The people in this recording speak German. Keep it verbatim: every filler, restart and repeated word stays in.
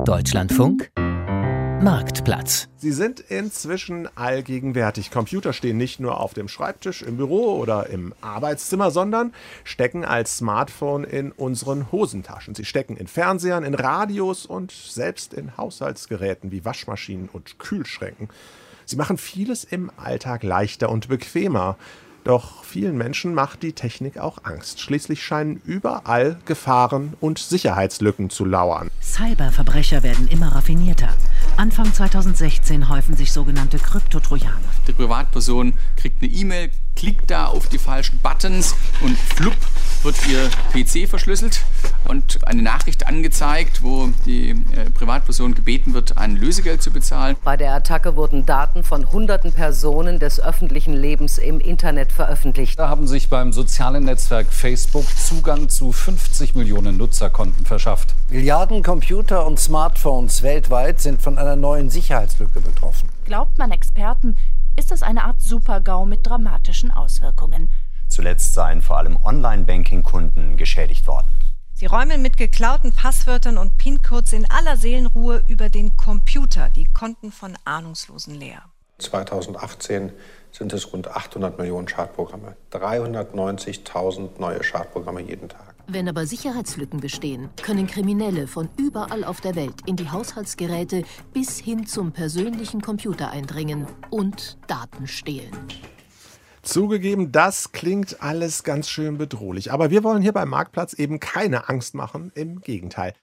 Deutschlandfunk Marktplatz. Sie sind inzwischen allgegenwärtig. Computer stehen nicht nur auf dem Schreibtisch im Büro oder im Arbeitszimmer, sondern stecken als Smartphone in unseren Hosentaschen. Sie stecken in Fernsehern, in Radios und selbst in Haushaltsgeräten wie Waschmaschinen und Kühlschränken. Sie machen vieles im Alltag leichter und bequemer. Doch vielen Menschen macht die Technik auch Angst. Schließlich scheinen überall Gefahren und Sicherheitslücken zu lauern. Cyberverbrecher werden immer raffinierter. Anfang zweitausendsechzehn häufen sich sogenannte Kryptotrojaner. Die Privatperson kriegt eine E-Mail, klickt da auf die falschen Buttons und flupp wird ihr P C verschlüsselt und eine Nachricht angezeigt, wo die äh, Privatperson gebeten wird, ein Lösegeld zu bezahlen. Bei der Attacke wurden Daten von hunderten Personen des öffentlichen Lebens im Internet veröffentlicht. Da haben sich beim sozialen Netzwerk Facebook Zugang zu fünfzig Millionen Nutzerkonten verschafft. Milliarden Computer und Smartphones weltweit sind von einer neuen Sicherheitslücke betroffen. Glaubt man Experten, ist es eine Art Super-GAU mit dramatischen Auswirkungen. Zuletzt seien vor allem Online-Banking-Kunden geschädigt worden. Sie räumen mit geklauten Passwörtern und PIN-Codes in aller Seelenruhe über den Computer die Konten von Ahnungslosen leer. zweitausendachtzehn sind es rund achthundert Millionen Schadprogramme, dreihundertneunzigtausend neue Schadprogramme jeden Tag. Wenn aber Sicherheitslücken bestehen, können Kriminelle von überall auf der Welt in die Haushaltsgeräte bis hin zum persönlichen Computer eindringen und Daten stehlen. Zugegeben, das klingt alles ganz schön bedrohlich. Aber wir wollen hier beim Marktplatz eben keine Angst machen. Im Gegenteil.